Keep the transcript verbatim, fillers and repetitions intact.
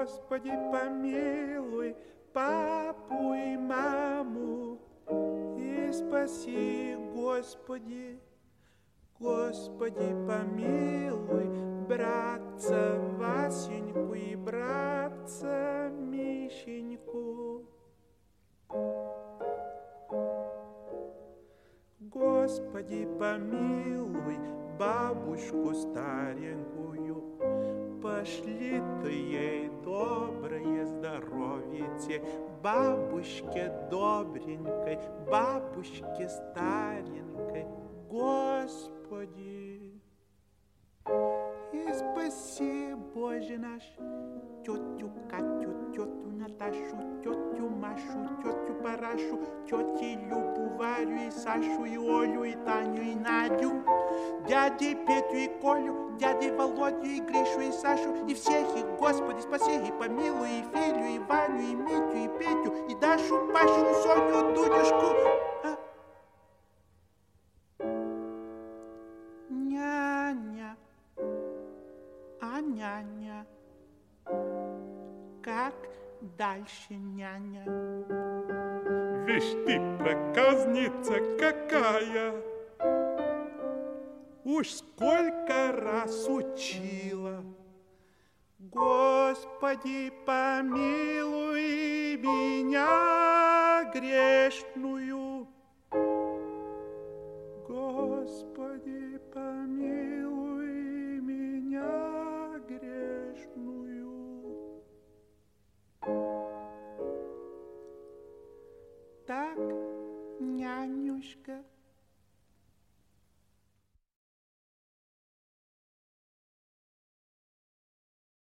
Господи, помилуй папу и маму и спаси, Господи. Господи, помилуй братца Васеньку и братца Мишеньку. Господи, помилуй бабушку старенькую, пошли ты ей доброе здоровье, бабушке добренькой, бабушке старенькой, Господи. И спаси, Боже наш, тетю Катю, тетю Наташу, тетю Машу, тетю Парашу, тети Любу, Варю и Сашу, и Олю, и Таню, и Надю, дядей Петю и Колю, дядей Володю, и Гришу, и Сашу, и всех их, Господи, спаси, и помилуй, и Филю, и Ваню, и Митю, и Петю, и Дашу, Пашу, Соню, Дудюшку. А? Няня. А няня? Как дальше, няня? Вишь ты, проказница какая! Уж сколько раз учила. Господи, помилуй меня грешную.